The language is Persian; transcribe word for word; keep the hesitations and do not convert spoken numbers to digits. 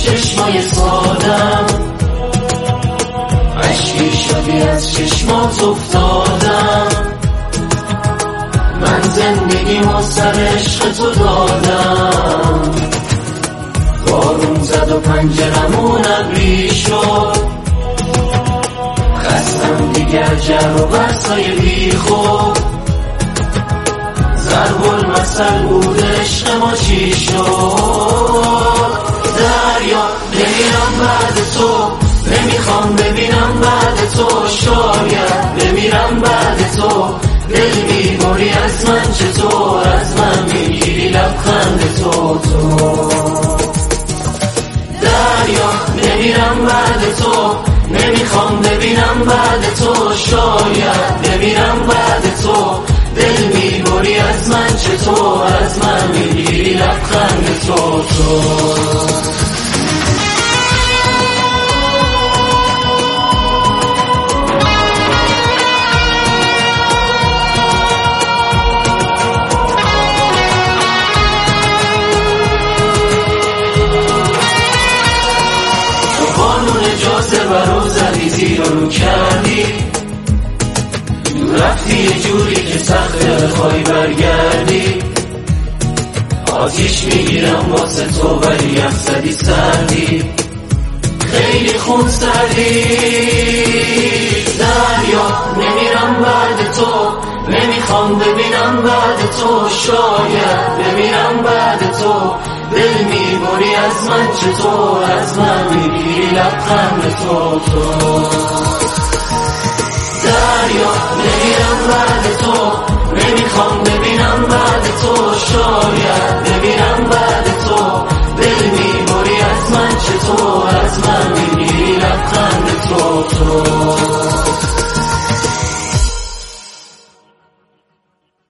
چشمای سادم، عشقی شدی از چشمات افتادم. من زندگیمو سر عشق تو دادم، بارون زد و پنجرمون ابری شد. خستم دیگر جر و بحثای بی خود، ضرب المثل بود عشق ما چی شد. دریا نمیرم بعد تو، نمیخوام ببینم بعد تو، شاید بمیرم بعد تو. دل میبری از من چطور، از من میگیری لبخند تو تو. دریا نمیرم بعد تو، نمیخوام ببینم بعد تو، شاید بمیرم بعد تو. دل میبری از من چطور، از من میگیری لبخند تو تو. برو زدی زیر رو کردی، رفتی یه جوری که سخته بخوای برگردی. آتیش میگیرم واسه تو ولی افسدی سردی، خیلی خون سردی. دریا نمیرم بعد تو، نمیخوام ببینم بعد تو، شاید بمیرم بعد تو. دل میبری از من چطور، از من میگیری لبخند تو تو. دریا نمیرم بعد تو، نمیخوام